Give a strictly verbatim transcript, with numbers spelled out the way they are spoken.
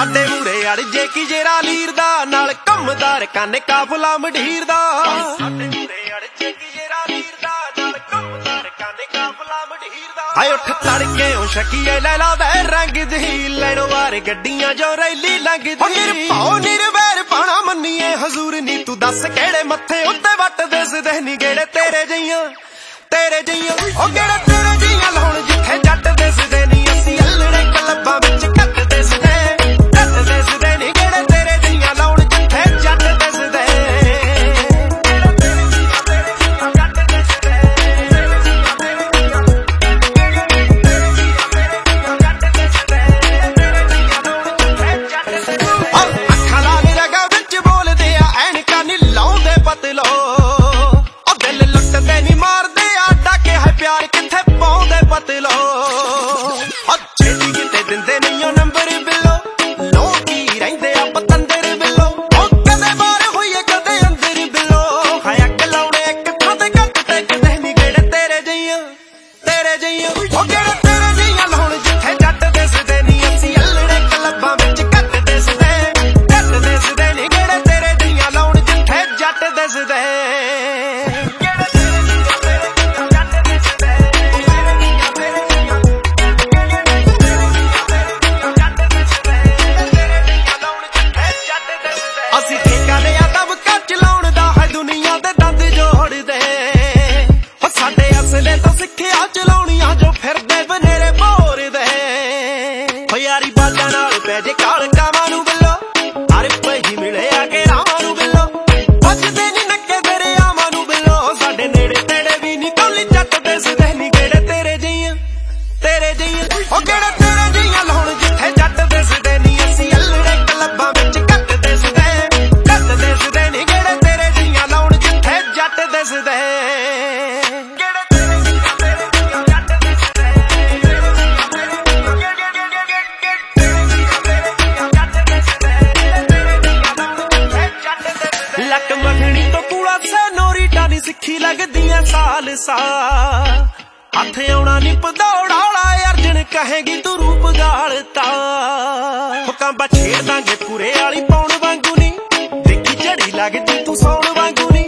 ਸਾਡੇ ਮੂਰੇ ਅੜ ਜੇ ਕੀ ਜੇਰਾ ਲੀਰ ਦਾ ਨਾਲ ਕੰਮਦਾਰ ਕਾਨੇ ਕਾਫਲਾ ਮਢੀਰ ਦਾ ਸਾਡੇ ਮੂਰੇ ਅੜ ਜੇ ਕੀ ਜੇਰਾ ਲੀਰ ਦਾ ਨਾਲ ਕੰਮਦਾਰ ਕਾਨੇ ਕਾਫਲਾ ਮਢੀਰ ਦਾ ਹਾਏ ਉੱਠ ਤੜਕੇ ਉਹ ਸ਼ਕੀਏ ਲੈ ਲਾ ਵੈ ਰੰਗ ਜਹੀ ਲੈਣੋ ਵਾਰ ਗੱਡੀਆਂ ਜੋ ਰੈਲੀ ਲੰਘਦੀ ਓ ਨਿਰਭਉ ਨਿਰਵੈਰ ਪਾਣਾ ਮੰਨੀਏ ਹਜ਼ੂਰ ਨੀ ਤੂੰ ਦੱਸ ਕਿਹੜੇ ਮੱਥੇ ਉੱਤੇ ਵੱਟ ਦਿਸਦੇ ਨੀ ਗੇੜੇ ਤੇਰੇ ਜਈਆਂ ਤੇਰੇ ਜਈਆਂ ਓ ਗੇੜੇ ਤੇਰੇ ਜਈਆਂ ਲਾਉਣ ਜਿੱਥੇ ਜੱਟ ਦਿਸਦੇ ਨੀ ਅਸੀਂ ਅਲੜੇ ਕਲੱਬਾਂ ਵਿੱਚ ਕੱਟ ਦਿਸਦੇ ਕੱਟ ਦਿਸਦੇ ਨੀ ਗੇੜੇ ਤੇਰੇ ਜਈਆਂ ਲਾਉਣ ਜਿੱਥੇ ਜੱਟ ਦਿਸਦੇ ਅੱਖਾਂ ਲਾਲ ਰਗਾ ਵਿੱਚ ਬੋਲਦੇ ਆ ਐਨਕਾਂ ਨੀ ਲਾਉਂਦੇ ਪਤਲੋ ਓ ਦਿਲ ਲੁੱਟਦੇ ਨੀ ਮਾਰਦੇ प्यार किथे पाउंदे पतलो अच्छे दी किते दिंदे नहीं नंबर बिलो लोकी रहिंदे आ पतंदर बिलो ओ कदे बाहर होइए कदे अंदर बिलो हाया कलाउणे एक थां ते घट ते कदे नहीं गेड़े तेरे जइयां तेरे जइयां ओ गेड़े तेरे जइयां लाउण जिथे जट दिसदे नी असीं अल्लड़े कलब्बां विच घट दिसदे घट दिसदे नी गेड़े तेरे जइयां लाउण जिथे जट दिसदे ਅਸੀਂ ਠੇਕਾ ਲਿਆ ਦਬਕਾ ਚਲਾਉਣ ਦਾ ਹੈ ਦੁਨੀਆ ਦੇ ਦੰਦ ਜੋੜਦੇ ਹੋ ਸਾਡੇ ਅਸਲੇ ਤੋਂ ਸਿੱਖਿਆ ਚਲਾਉਣੀਆਂ ਜੋ ਫਿਰਦੇ ਬਨੇਰੇ ਭੋਰਦੇ ਹੋ ਯਾਰੀ ਬਾਜਾਂ ਨਾਲ ਪੈ ਜੇ ਕਾਲ ਕਾਵਾਂ ਨੂੰ ਬਿੱਲੋ ਹਰ ਪਈ ਮਿਲੇ ਆ ਕੇ ਰਾਵਾਂ ਨੂੰ ਬਿੱਲੋ ਵੱਜਦੇ ਨੀ ਨੱਕੇ ਤੇਰੇ ਆਵਾਂ ਨੂੰ ਬਿੱਲੋ ਸਾਡੇ ਨੇੜੇ ਤੇੜੇ ਵੀ ਨੀ ਕੋਲੀ ਜੱਟ ਦਿਸਦੇ ਨੀ ਗੇੜੇ ਤੇਰੇ ਜਈਆਂ ਤੇਰੇ ਜਈਆਂ ਉਹ ਗੇੜੇ ਤੇਰੇ ਜਈਆਂ ਲਾਉਣ ਜਿੱਥੇ ਜੱਟ ਦਿਸਦੇ ਨੀ ਅਸੀਂ ਅਲੜੇ ਕਲੱਬਾਂ ਵਿੱਚ ਘੱਟ ਦਿਸਦੇ ਦਿਸਦੇ ਨੀ ਗੇੜੇ ਤੇਰੇ ਜਈਆਂ ਲਾਉਣ ਜਿੱਥੇ ਜੱਟ ਦਿਸਦੇ ਗੇੜੇ ਤੇਰੇ ਜਈਆਂ ਤੇਰੇ ਜਈਆਂ ਜੱਟ ਦਿਸਦੇ ਲੱਕ ਮੱਖਣੀ ਤੋਂ ਕੂੜਾ ਸੇ ਨੋਰੀਟਾ ਨੀ ਸਿੱਖੀ ਲੱਗਦੀਆਂ ਸਾਲ ਸਾ ਹੱਥ ਆਉਣਾ ਨੀ ਪਦੌੜਾ ਵਾਲਾ ਅਰਜਨ ਕਹੇਗੀ ਤੂੰ ਰੂਪ ਗਾਲਤਾ ਹੁਕਾਂ ਬਛੇੜ ਦਾਂਗੇ ਪੂਰੇ ਵਾਲੀ ਪਾਉਣ ਵਾਂਗੂ ਨੀ ਝੜੀ ਲੱਗਦੀ ਤੂੰ ਸੌਣ ਵਾਂਗੂ ਨੀ